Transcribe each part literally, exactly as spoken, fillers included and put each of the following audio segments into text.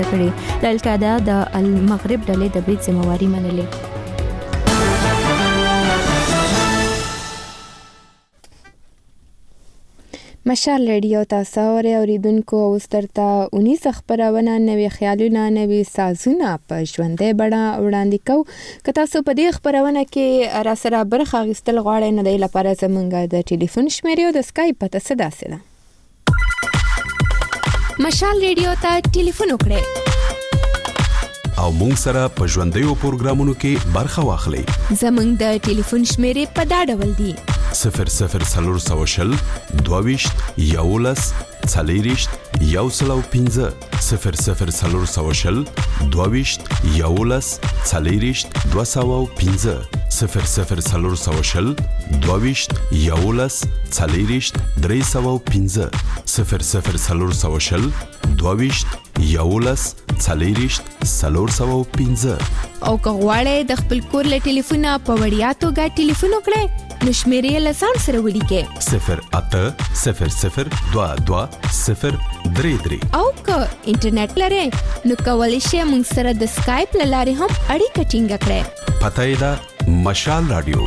کړې. القاعده د المغرب ډلې د برید ذمہواري منلې. مشال ریډیو تاسو اوریدونکو اوس درته اونیس خبرونه نوي خیالونه نوي سازونه په ژوندۍ بڼه وړاندې کوو. که تاسو په دې خبرونه کې را سره برخه اخیستل غواړئ نو د لپاره زموږ د ټلیفون شمیرې او د اسکایپ پته څه داسې ده. مشال ریډیو ته ټلیفون وکړئ او مونږ سره په ژوندیو پروګرامونو کې برخه واخلئ. زموږ د ټلیفون شمیرې په دا ډول دي: صفر صفر څلور سوه شل دوه ویشت یولس څلېرویشت یو سل او پنځه صفر صفر څلور سوه شل دوه ویشت یولس څلېرویشت دوه سوه او پنځه صفر صفر څلور سوه شل دوه ویشت یولس څلېرویشت درې سوه او پنځه صفر صفر څلور سوه شل دوه ویشت یولس څلېرویشت څلور سوه او پنځه. او که غواړئ د خپل کور له ټلیفونه په وړیا توګه ټلیفون وکړئ نو شمیرې له ځان سره ولیکئ: صفر اته صفر صفر دوه دوه صفر درې درې. او که انټرنیټ لرئ نو کولی شئ موږ سره د اسکایپ له لارې هم اړیکه ټینګه کړئ. پته یې ده مشال رادیو.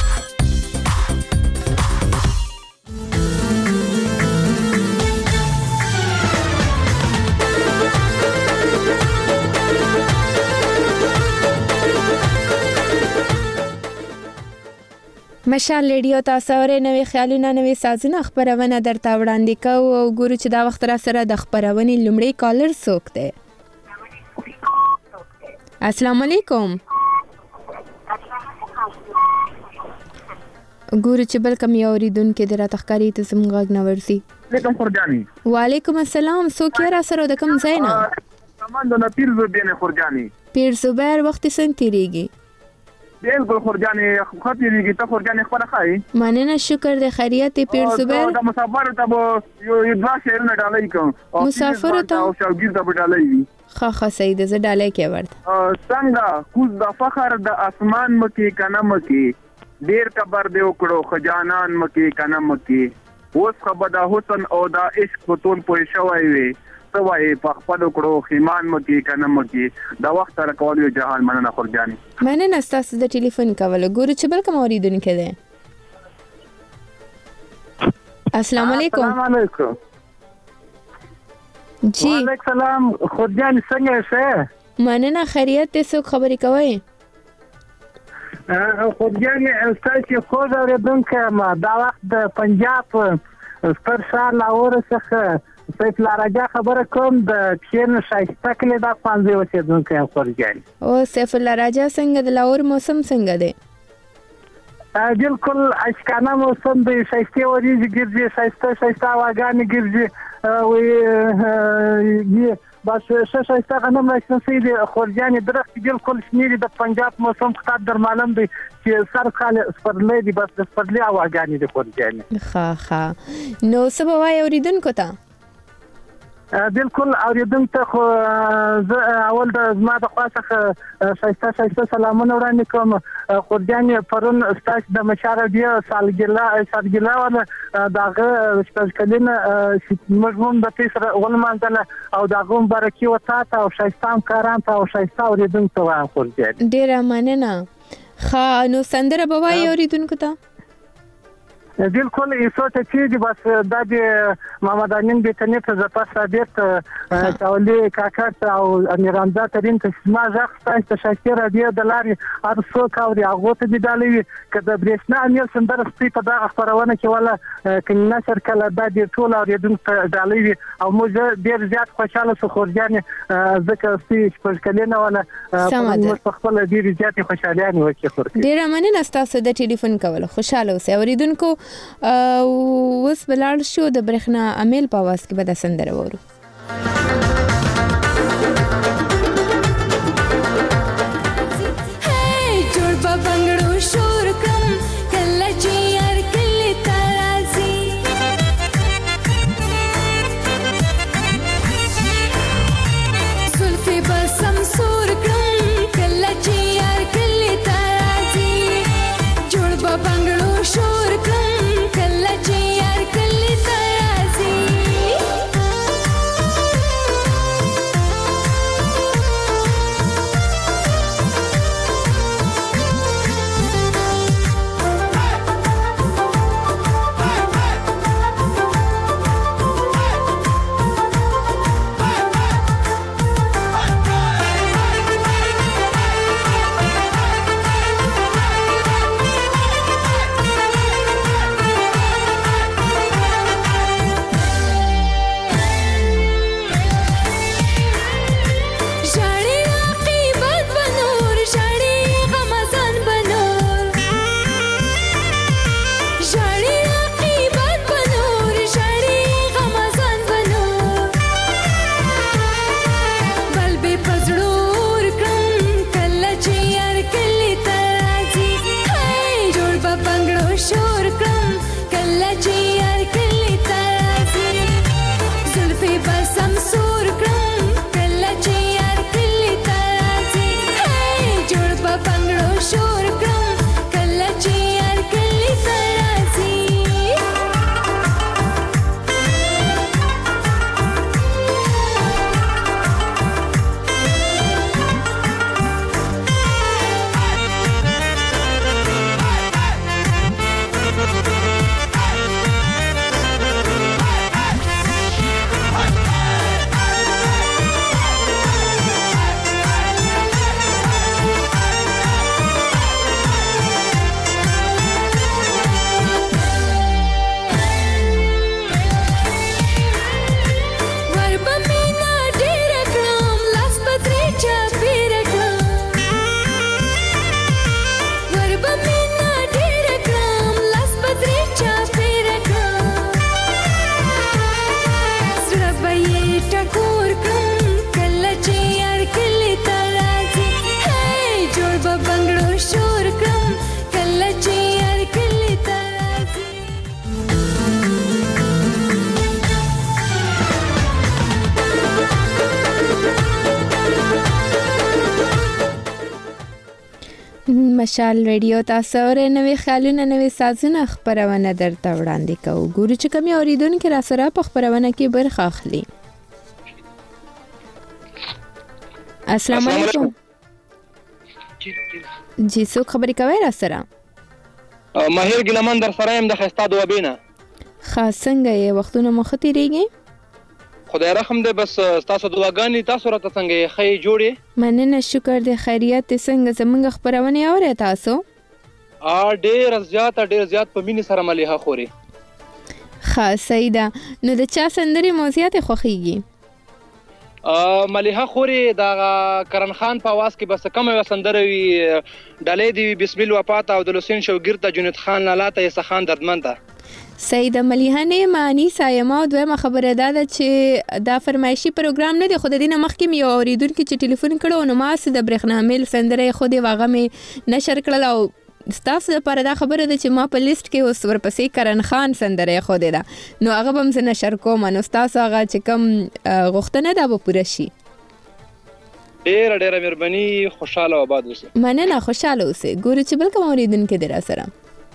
مشال ریډیو تاسو اورئ نوي خیالونه نوي سازونه خبرونه درته وړاندې کوو او ګورو چې دا وخت را سره د خبرونې لومړی کالر څوک دی. السلام علیکم. ګورو چې بل کوم یو اوریدونکی دی راته ښکاري ته زموږ غږ نه ورځي. وعلیکم خورجاني. وعلیکم السلام. څوک یې را سره د کوم ځای نه؟ سامان د پیر زوبیر خورجاني. پیر زوبیر وخت څنګه تیریږي؟ بالکل خورجاني خاطرېږي ته خورجاني خپله ښایي. مننه شکر دی خیریت دی پیر زبیر. د مسافرو ته به یو دوه شعرونه ډالۍ کوم. مسافرو ته او شوګیر ته به ډالۍ وي. ښه ښه صحیح دی زه ډالۍ کې ورته. څنګه کوز د فخر د اسمان مکې که نه مکې ډېر کبر دې وکړو خجانان مکې که نه مکې اوس خو به د حسن او د عشق په تون پوه شوی وي څه وایې په خپلو کړو خیمان مکې که نه مکې د وخت سره کول یو جهان. مننه خورجاني. مننه ستاسو د ټلیفون کولو. ګورو چې بل کوم اوریدونکی دی. السلام علیکم. السلام علیکم. جی وعلیکم السلام. خورجاني څنګه یې؟ مننه خیریت دی. څوک خبرې کوئ؟ خورجاني ستاسو خوږ اورېدونکی یم. دا وخت د پنجاب ستر ښار لاهور څخه سیف الراجا خبره کوم د کښېن ښایسته کلي د افغانځای اوسېدونکی یم خورجاني. او سیف الراجا څنګه د لاهور موسم څنګه دی؟ بالکل اشکانه موسم دی. ښایستې وریځې ګرځي ښایسته ښایسته هواګانې ګرځي بس ښه ښایسته غنم راشنه شوي دي خورجاني. درختې بالکل شنې دي. د پنجاب موسم خطاب در معلوم دی چې سر کال سپرلی دی بس د سپرلي هواګانې دي خورجاني. ښه ښه نو څه به وایې اوریدونکو ته؟ بالکل اوریدونکو ته خو زه اول د زما د خوا څخه ښایسته ښایسته سلامونه وړاندې کوم خورجاني. پرون ستاسو د مشال رادیو سالګرده وه د هغه شپږ کلنه موږ هم د دوی سره ولمانځله او د هغه مبارکي وه تا ته او ښایسته همکارانو ته او ښایسته اوریدونکو ته وایم خورجاني. ډېره مننه. ښه نو سندره به وایي اوریدونکو ته؟ بالکل ایسو ته چې دي بس دا د محمد امین بیتنی ته زپاس رادیت چاولی کاکا ته او امیرانزا ترین ته زما غږ ستاسو ته ښایستې رادیو د لارې هر څوک اوري هغو ته دې ډالۍ وي. که د برېښنا امیر سندره سپي په دغه خپرونه کې وله که نشر کله دا دې ټول اورېدونکو ته ډالۍ وي او موږ ډېر زیات خوشحاله شو خورجانې ځکه سپي شپږ کلنه وله موږ په خپله ډېرې زیاتې خوشحالیانې وکړې خورجانې. ډېره مننه ستاسو د ټلیفون کولو. خوشحاله اوسئ اوریدونکو. اوس به لاړ شو د برېښنا امیل په اواز کې به دا سندره واورو. مشال ریډیو تاسو اورئ نوې خیالونه نوې سازونه خپرونه درته وړاندې کوو. ګورو چې کوم اوریدونکي را سره په خپرونه کې برخه اخلي. السلام علیکم. جی څوک خبرې کوي را سره؟ ماهر ګلمن در سره يم د خستا دوابینه. خاص څنګه یې وختونه مخ تیریږي؟ خدای رحم دې بس تاسو دعاګانې تاسو راته څنګه یې خې جوړې؟ مننه شکر دې خیریت څنګه زمونږ خبرونه اورئ تاسو؟ ا ډېر زیات ډېر زیات په مینې سره مليحه خوري. خاص سیدا نو د چا سندري موزیات خوخیږي؟ ا مليحه خوري دا کرن خان په आवाज کې بس کم یو سندره وی ډلې دی بسم الله وفات او د لوسین شوګیر ته جنید خان لاله یې سخان دردمنده. سیده مليحه نه معنی سایما او دویمه خبره ده چې دا فرمایشي پروګرام نه دی خو د دینه مخکې یو اوریدونکو چې ټلیفون کړو نو ما سه د برېښنامل سندره خو دی واغه می نشر کړل او ستاسو لپاره دا خبره ده چې ما په لیست کې اوس ورپسې کرن خان سندره خو دی دا نو هغه هم زه نشر کوم نو تاسو هغه چې کوم غوښتنه ده به پوره شي. ډېر ډېر مهرباني خوشاله آباد اوسئ. مننه خوشاله اوسئ. ګورو چې بل کوم اوریدونکو دی را سره.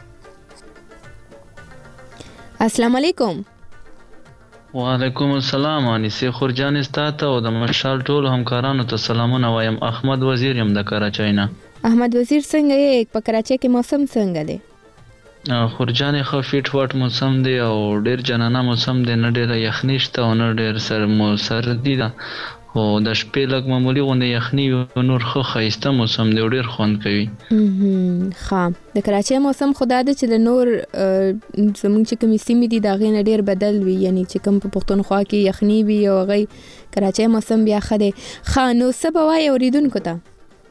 السلام علیکم. وعلیکم السلام. انیسه خورجان استاته او د مشال ټول همکارانو ته سلامونه وایم. احمد وزیر یم د کراچۍ نه. احمد وزیر څنګه یې په کراچۍ کې موسم څنګه دی؟ خورجان خو فیټ واټ موسم دی او ډیر جنانه موسم دی، نه ډیر یخني شته او نه ډیر سر مو سردی ده خو د شپې لږ معمولی غونډه یخني او نور خو ښایسته موسم دی ډیر خوند کوي. ښه د کراچۍ موسم خدا د چې د نور زمونږ چې کومې سیمې دي د هغې نه ډیر بدل وي، یعنی چې کوم په پښتونخوا کې یخني وي او هغې کراچۍ موسم بیا ښه دی. ښه نو څه به وایې اورېدونکو ته؟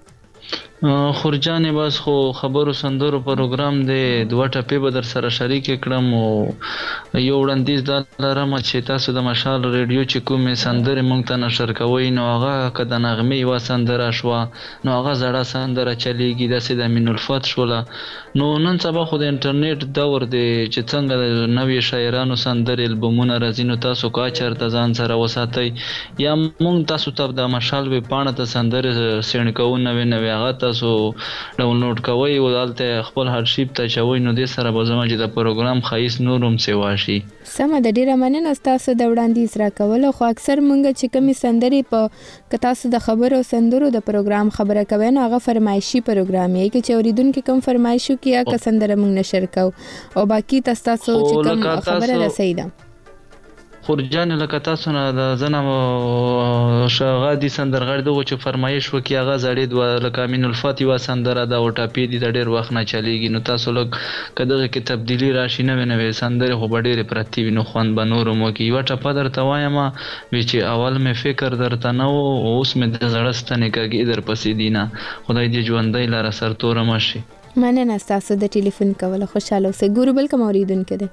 خورجانې بس خو خبرو سندرو پروګرام دی، دوه ټپې به در سره شریک کړم او یو وړاندیز دا لرم چې تاسو د مشال ریډیو چې کومې سندرې موږ ته نشر کوئ نو هغه که د نغمې یوه سندره شوه نو هغه زړه سندره چلیږي، داسې د امین الفت شوله. نو نن سبا خو د انټرنیټ دور دی چې څنګه د نوې شاعرانو سندرې البومونه راځي نو تاسو کا چېرته ځان سره وساتئ یا موږ تاسو ته د مشال ویبپاڼه ته سندرې سینډ کوو نوې نوې هغه تاسو ډاونلوډ کوئ او دلته خپل هارشیپ ته اچوئ نو دې سره به زما چې د پروګرام ښایست نور هم سیوا شي. سمه ده، ډېره مننه ستاسو د وړاندیز راکولو. خو اکثر موږ چې کومې سندرې په که تاسو د خبرو او سندرو د پروګرام خبره کوئ نو هغه فرمایشي پروګرام یې که چې اورېدونکي کوم فرمایش وکړي یا که سندره موږ نشر کوو او باقي تاسو چې کوم خبره رسوي ده. خورجان لکه تاسو نه د زنه شغا دي سندرغړي دغه چې فرمایش وکي هغه زړې دوه لکه امین الفت یو سندره دا او ټاپی دي د ډېر وخت نه چلیږي نو تاسو لږ کدهغه کې تبدیلی راشي نه نوې سندره خو ډېر پرتی وینو خوان بنورو مو کې یو ټاپه درته وایم وی چې اول مې فکر درته نه و اوس مې د زړستنې کېږي در پسې دینه خدای دې ژوندۍ لاره سر تور ماشي. مننه تاسو د ټلیفون کول خوشاله اوسئ. ګورو بل کوم اوریدونکو دی.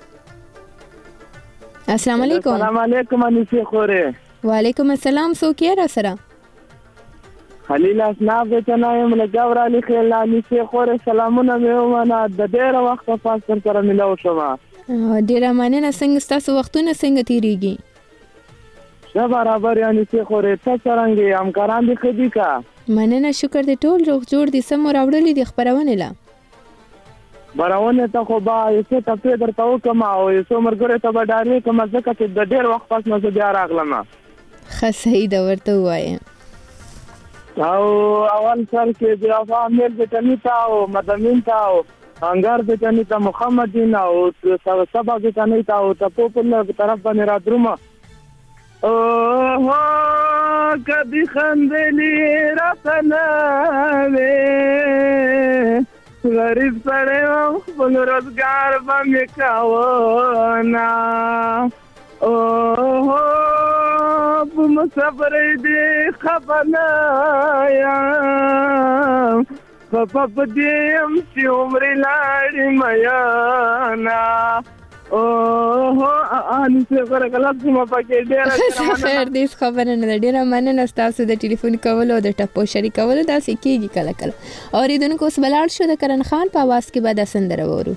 السلام علیکم. السلام علیکم انیسه خوره. وعلیکم السلام. څوک یې را سره؟ خلیل اسناب ته نه یم له ګور علي خیل انیسه خوره سلامونه مې ومنه د ډېر وخت پاس تر سره ملاو شوم. ډېره مننه. څنګه تاسو وختونه څنګه تیریږي؟ ښه برابر انیسه خوره. ته څنګه همکاران دي خدي کا؟ مننه شکر دې ټول روغ جوړ دي سم راوړلې دي خبرونه لا براونه ته خو با یې څه ته درته وکم او یې څو مرګره ته به ډارې کوم ځکه چې د ډېر وخت پس نه بیا راغلم. ښه صحیح ده ورته ووایم. او اول سر کې د افامل بټنی ته او مدمین ته او انګار بټنی ته محمدین او سبا بټنی ته او ته په بل طرف باندې را درومه او هو کدي خندلې راتنه غریب سره خپل روزګار باندې کاونا او هو په مسافر دې خپنا یا په په دې هم چې عمر لاړې میا نا او هو ان څه غره کلاس ما پکې ډېر خیر دې خبره نه ډېره مننه تاسو د ټلیفون کول او د ټپو شریکول دا سکیږي کله کله. اوریدونکو اوس بلاړ شو د کرن خان په आवाज کې بعد سندره وورو.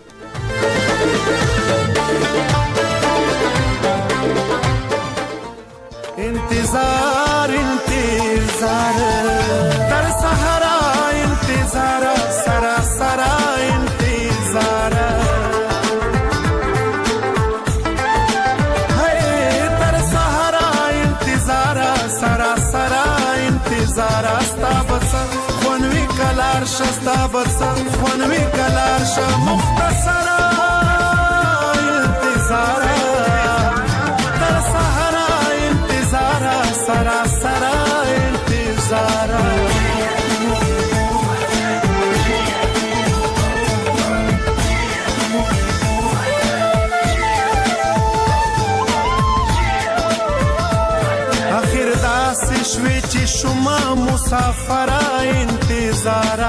انتظار انتظار در صحرا انتظار سر انتظار استا بس خونوي کلار شستا بس خونوي کلار ش مختصر انتظار تر سحر انتظار سرا سرا انتظار شوی چې شما مسافر انتظار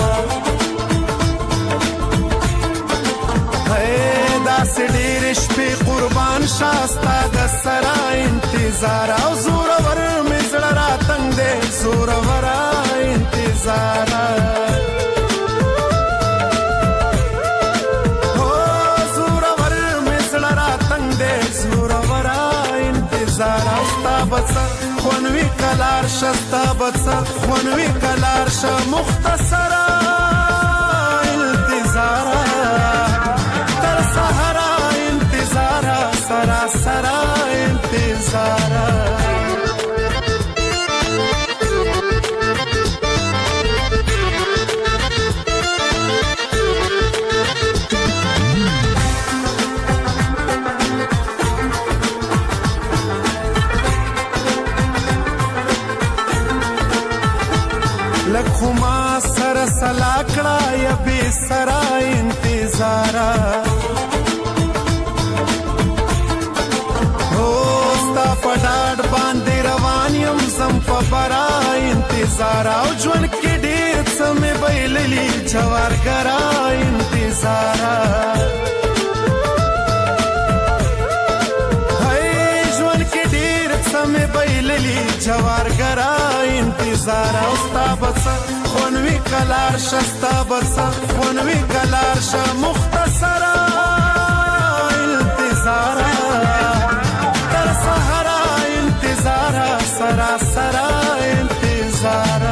هي داس ډېر شپې قربان شاستا د سرا انتظار او زور ور مزړه راتنګ دې زور ور انتظار او زور ور مزړه راتنګ دې زور ور انتظار استا بس خونوي کلار شستا بس خونوي کلار ش مختصر انتظار تر سحر انتظار سرا سرا انتظار لکھما سر سلاکڑا یا بے سرا انتظارا ہوستا پڑاڑ باندے روانیم زم پا برا انتظارا او جون کے دیر سمے بیللی جوار گرا انتظارا ہے جون کے دیر سمے بیللی جوار گرا انتظار استا بس خونوي کلار شستا بس خونوي کلار ش مختصر انتظار تر سحر انتظار سرا سرا انتظار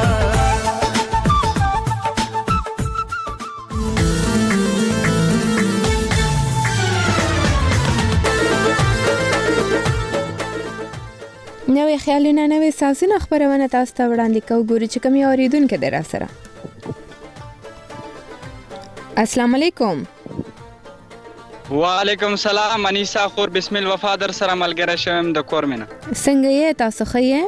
نوې خیالونه نوې سازونه خبرونه تاسو ته وړاندې کوو ګوري چې کوم اوریدونکو در سره. السلام علیکم. وعلیکم السلام. انیسا خور بسم الله وفادر سره ملګری شوم د کورمنه. څنګه یې تاسو ښه یې؟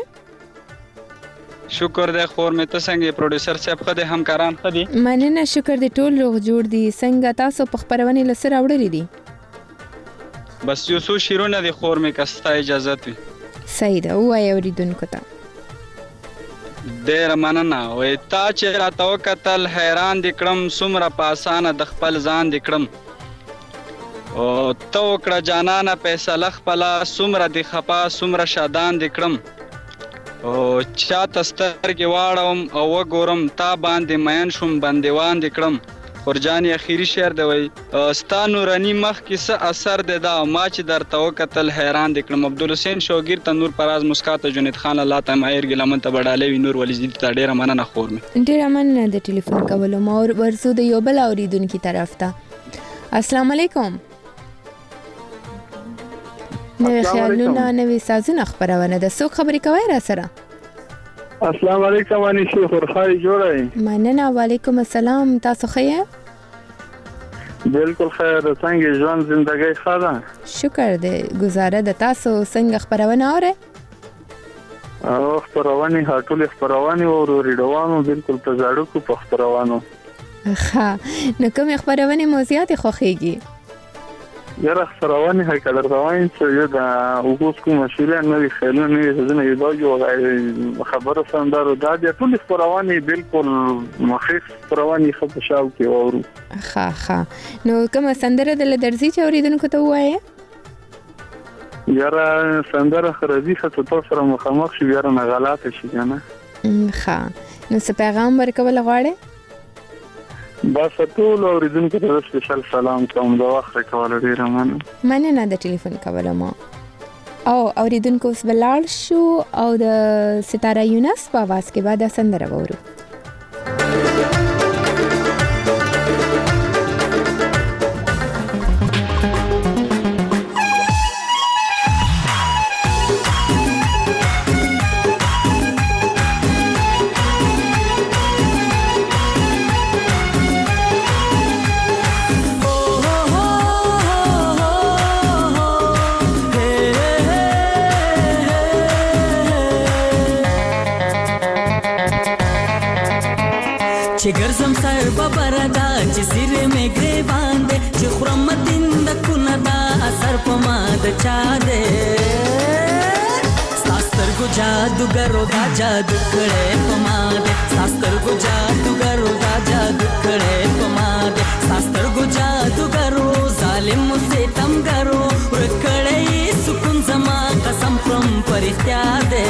شکر دې خور مې ته څنګه پروډوسر صاحب خدای همکاران خدي؟ مننه شکر دې ټول روغ جوړ دي. څنګه تاسو په خبرونه لسره وړلې دي؟ بس یو څو شیرونه دي خور مې کستا اجازه وي. صحیح ده وای اوریدونکو ته. ډېر مننه. وای تا چې راته وکتل حیران دې کړم څومره په اسانه د خپل ځان دې کړم او ته وکړه جانانه فیصله خپله څومره دې خفه څومره شادان دې کړم او چاته سترګې واړوم او وګورم تا باندې مین شوم بندیوان دې کړم. خورجان اخیری شعر دی وای ستا نورانی مخ کې څه اثر دی دا ما چې درته وکتل حیران دې کړم. عبدالحسین شوګیر ته نور پراز مسکاته جنید خان الله ته ماهر ګلمن ته بډاله وی نور ولی زید ته ډیره مننه خور مې ډیره مننه د ټلیفون کولو ما ورسو د یو بل اوریدونکو طرف ته. السلام علیکم. نوې خیالونه نوې سازونه خبرونه د څوک خبرې کوي را سره؟ السلام علیکم وانی شیخ ورخای جوړای. مننه. وعلیکم السلام. تاسو ښه یې؟ بالکل خیر. څنګه ژوند زندګی ښه ده؟ شکر دې. گزاره د تاسو څنګه خبرونه اوره؟ او خبرونه هټول خبرونه او ریډوانو بالکل په زړه کو په خبرونه. ښه نو کوم خبرونه موضوعات خوخیږي؟ یاره خبرونه هي کله راوین چې یو د وګوس کوم مسئله نه وی خلنو نه زنه یو یو خبره سندر د دې ټول خبرونه بالکل مخیف خبرونه خو شاو کې اورو. ښه ښه نو کوم سندره د لدرزي چې اوریدونکو ته وایي؟ یاره سندره خرابي خطه تاسو سره مخامخ شو یاره نه غلطه شي کنه. ښه نو څه پیغام ورکول غواړئ؟ بس ټول اوریدونکو ته سپیشل سلام کوم دا وخت کول ډیر مننه. مننه د ټلیفون کولو ما. او اوریدونکو اوس بلال شو او د ستاره یونس په आवाज کې بعد سندره وورو. چې ګرځم سر ببره دا چې سیرې مې ګریوان دی چې خورم دین د کونه دا اثر په ما د چا دی ستا سترګو جادوګرو دا جادو کړی په ما دی ستا سترګو جادوګرو دا جادو کړی په ما دی ستا سترګو جادوګرو ظالمو ستمګرو ورک کړی سکون زما قسم خورم په رښتیا دی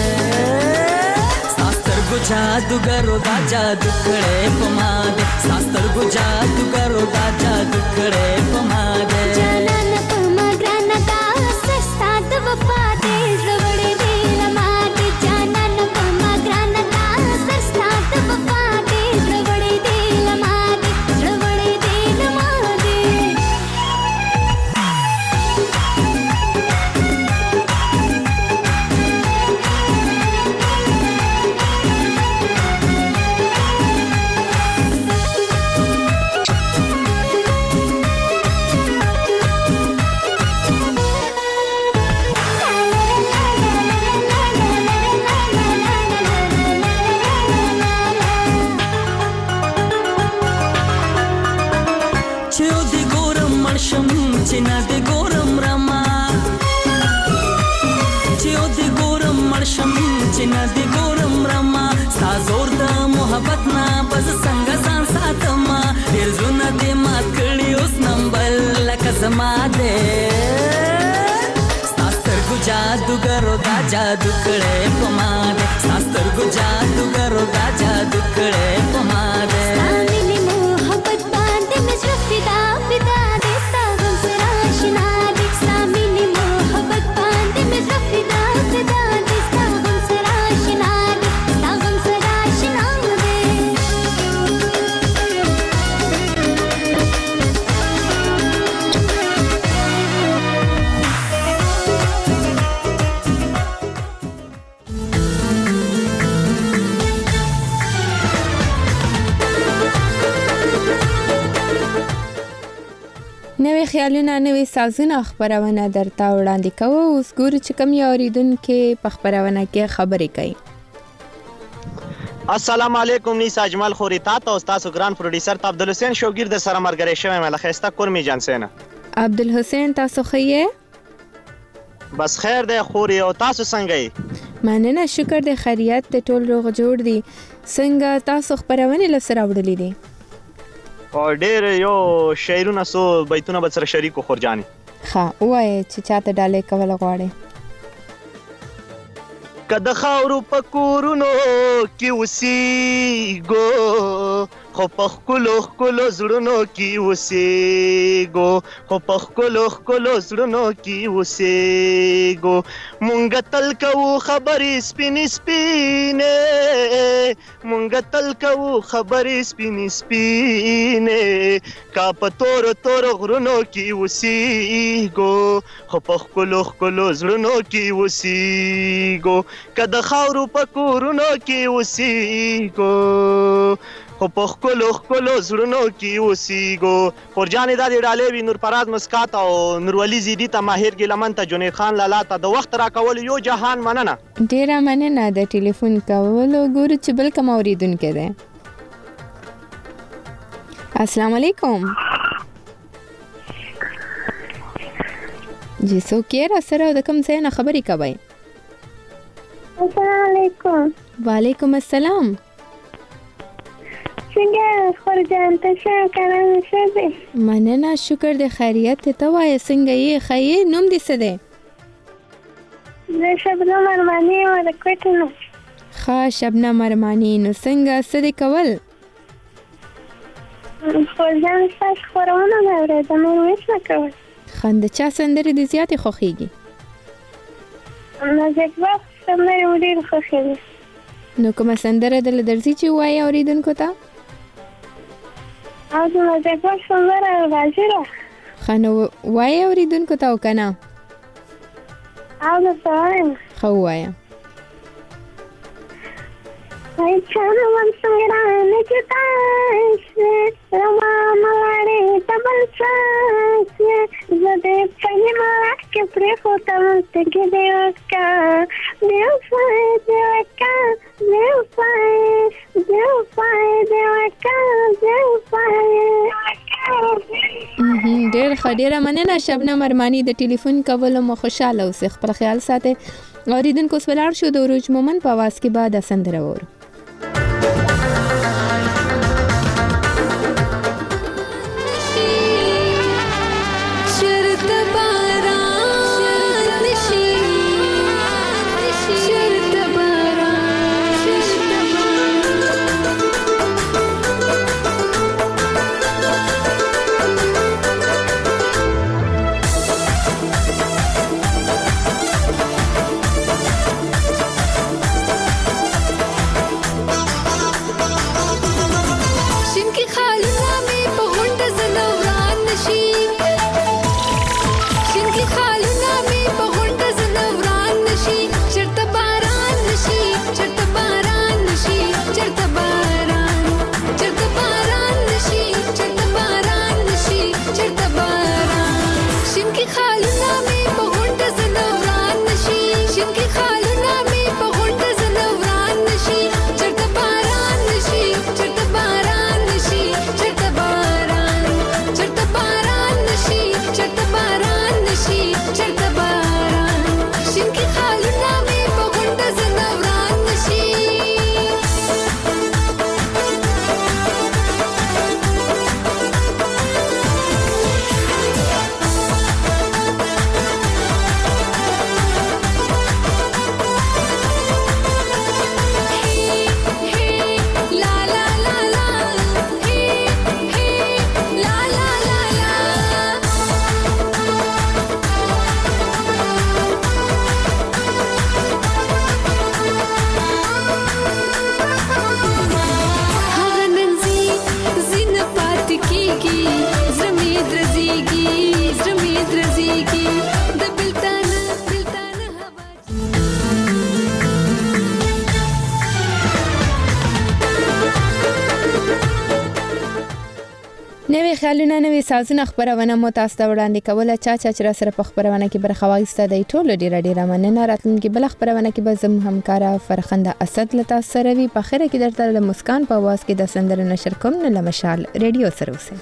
ستا سترګو جادوګرو دا جادو کړی په ما دی ستا سترګو جادوګرو دا جادو کړی په ما دی جانانه په ما ګرانه دا سستا د وفا دی زړه وړې دی له ما دی جانانه په ما ګرانه دا سستا د وفا دی زړه وړې دی له ما دی زړه وړې دی له ما دی چې نه د ګورم رما چې او د ګورم مرشم چې نه د ګورم رما ستا زور د محبت نه بز څنګه ځان ساتم ډېر زړونه دې مات کړي اوس نمبل لکه زما دی ستا سترګو جادوګرو دا جادو کړی په ما دی ستا سترګو جادوګرو دا جادو کړی په ما دی ستا مینې محبت باندې مې زړه فدا فدا دی ستا غم سره اشنا دی ستا مینې محبت باندې مې زړه فدا فدا دی ستا غم سره اشنا دی ستا غم سره اشنا دی نوې خیالونه نوې سازونه خبرونه درته وړاندې کوو. اوس ګورو چې کوم یو اوریدونکي په خبرونه کې خبرې کوي. السلام علیکم. نیسا اجمل خوري تا ته او تاسو ګران پروډوسر ته عبدالحسین شوګیر د سره مرګري شوی مله خسته کورمي جانسینا. عبدالحسین تاسو خیه؟ بس خیر دی خوري او تاسو څنګه یې؟ مننه شکر دی خیریت ته ټول روغ جوړ دي. څنګه تاسو خبرونه لسره وړلې دي؟ او ډېر یو شعرونه سو بیتونه به سره شریکو خورجاني. ها وایي چې چاته ډالې کول غواړي. کده خاورو پکورونو کې وسیګو خو په خلو خلو زړونو کې وسیګو خو په خلو خلو زړونو کې وسیګو مونږ تل کوو خبرې سپینې سپینې مونږ تل کوو خبرې سپینې سپینې کا په تور تور غرونو کې وسیګو خو په خلو خلو زړونو کې وسیګو کده خاورو پکورونو کې وسیګو خو په خلو خلو زړونو کې وسیګو. خورجانې دا دې ډالې وي نور فراز مسکات او نورولي زیدي ته ماهر ګیلمن ته جنید خان لالا ته د وخت راکول یو جهان مننه. ډیره مننه د ټلیفون کولو. ګورو چې بل کوم اوریدونکی دی. السلام علیکم. جی څوک یې را سره د کوم ځای نه خبرې کوئ؟ السلام علیکم. وعلیکم السلام. څنګه خورجان ته څنګه شه دی؟ مننه شکر د خیریت ته وایې څنګه یې خیر نوم دې څه دی؟ زه شبنم ارماني یم د کوټې نه. ښه شبنم ارماني نو څنګه څه دې کول؟ خورجان ستاسو خپرونه مې اورېده نور هېڅ نه کول. ښه د چا سندرې دې زیاتې خوښېږي؟ نازک باغ سندرې مې ډېرې خوښېږي. نو کومه سندره دله درځي چې ووایې اورېدونکو ته؟ او د نازک باغ سندره راځي را. ښه نو وایې اورېدونکو ته او که نه؟ او درته وایم. ښه ووایه. ای چانه من څنګه جدا شوې رما ملاړې ته بل څه شوې زه دې په نیمه کې پرېښودم تږې دې وکړه بېوفا دې وکړه بېوفا دې زلفای دیوکا زلفای ډېر ښه ډېره مننه شبنم ارماني د ټلیفون کولو مو خوشاله اوسئ خپل خیال ساتئ اوریدونکو اوس ولاړ شو د عروج مومن په اواز کې به دا سندره واورو نوې خیالونه نوې سازونه خبرونه مو تاسو ته وړاندې کوله چا چا چې را سره په خبرونه کې برخه واخیسته دی ټولو ډیره ډیره مننه راتلونکي بل خبرونه کې به زموږ همکاره فرخنده اسد له تاسو سره وي په خیره کې درته د مسکان په आवाज کې د سندره نشر کوم نه لمشال ریډیو سره اوسئ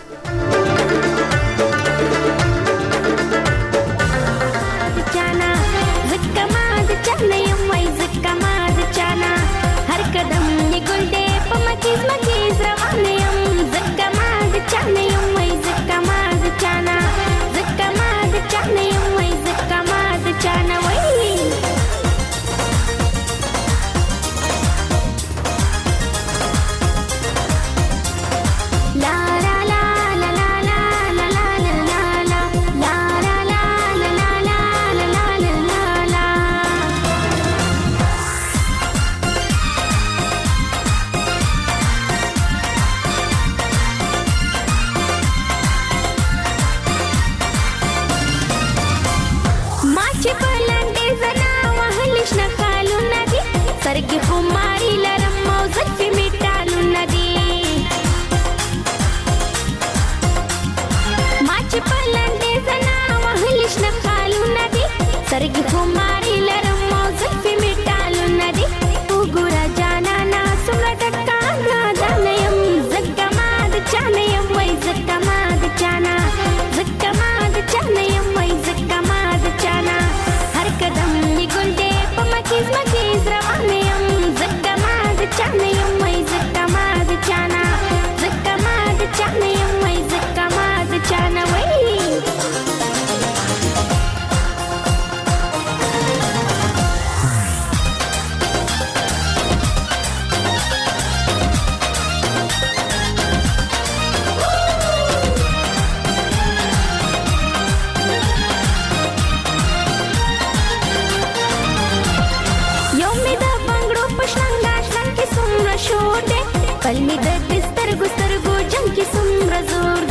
पल में दर्द स्तरगो स्तरगो जम के सुमर जोर